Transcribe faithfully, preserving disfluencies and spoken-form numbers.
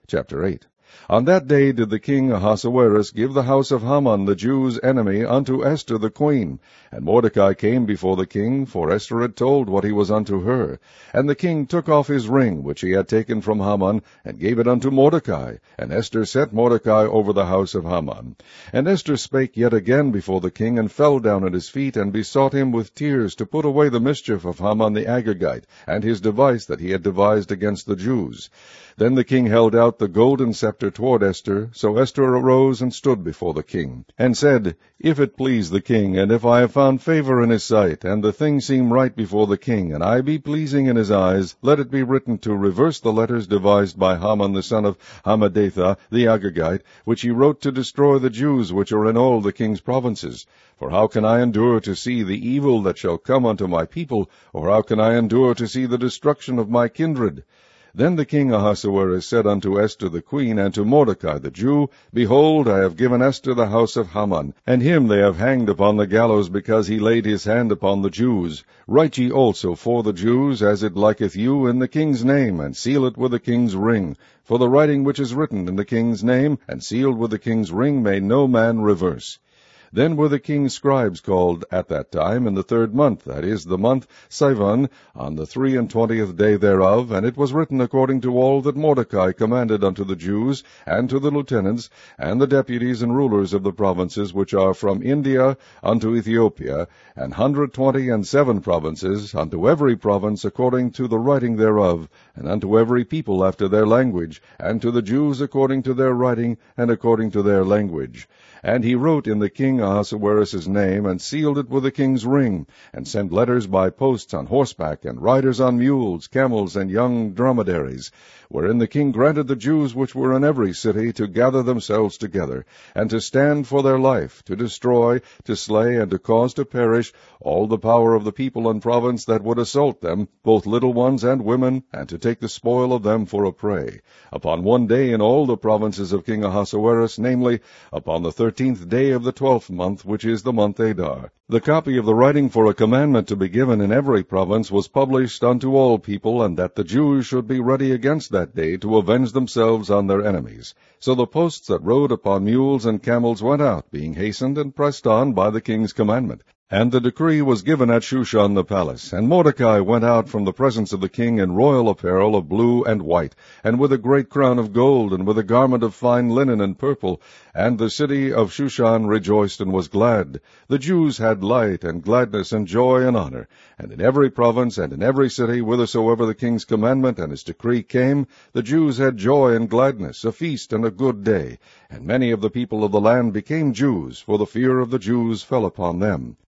Chapter eight. On that day did the king Ahasuerus give the house of Haman the Jews' enemy unto Esther the queen. And Mordecai came before the king, for Esther had told what he was unto her. And the king took off his ring, which he had taken from Haman, and gave it unto Mordecai. And Esther set Mordecai over the house of Haman. And Esther spake yet again before the king, and fell down at his feet, and besought him with tears to put away the mischief of Haman the Agagite, and his device that he had devised against the Jews. Then the king held out the golden scepter toward Esther. So Esther arose and stood before the king, and said, If it please the king, and if I have found favor in his sight, and the thing seem right before the king, and I be pleasing in his eyes, let it be written to reverse the letters devised by Haman the son of Hammedatha the Agagite, which he wrote to destroy the Jews which are in all the king's provinces. For how can I endure to see the evil that shall come unto my people, or how can I endure to see the destruction of my kindred? Then the king Ahasuerus said unto Esther the queen, and to Mordecai the Jew, Behold, I have given Esther the house of Haman, and him they have hanged upon the gallows, because he laid his hand upon the Jews. Write ye also for the Jews, as it liketh you, in the king's name, and seal it with the king's ring. For the writing which is written in the king's name, and sealed with the king's ring, may no man reverse. Then were the king's scribes called at that time in the third month, that is, the month Sivan, on the three and twentieth day thereof, and it was written according to all that Mordecai commanded unto the Jews, and to the lieutenants, and the deputies and rulers of the provinces which are from India unto Ethiopia, an hundred twenty and seven provinces, unto every province according to the writing thereof, and unto every people after their language, and to the Jews according to their writing, and according to their language. And he wrote in the king Ahasuerus' name, and sealed it with the king's ring, and sent letters by posts on horseback, and riders on mules, camels, and young dromedaries, wherein the king granted the Jews which were in every city to gather themselves together, and to stand for their life, to destroy, to slay, and to cause to perish all the power of the people and province that would assault them, both little ones and women, and to take the spoil of them for a prey, upon one day in all the provinces of King Ahasuerus, namely, upon the thirteenth day of the twelfth month, which is the month Adar. The copy of the writing for a commandment to be given in every province was published unto all people, and that the Jews should be ready against that day to avenge themselves on their enemies. So the posts that rode upon mules and camels went out, being hastened and pressed on by the king's commandment. And the decree was given at Shushan the palace. And Mordecai went out from the presence of the king in royal apparel of blue and white, and with a great crown of gold, and with a garment of fine linen and purple. And the city of Shushan rejoiced and was glad. The Jews had light and gladness and joy and honor. And in every province and in every city, whithersoever the king's commandment and his decree came, the Jews had joy and gladness, a feast and a good day. And many of the people of the land became Jews, for the fear of the Jews fell upon them.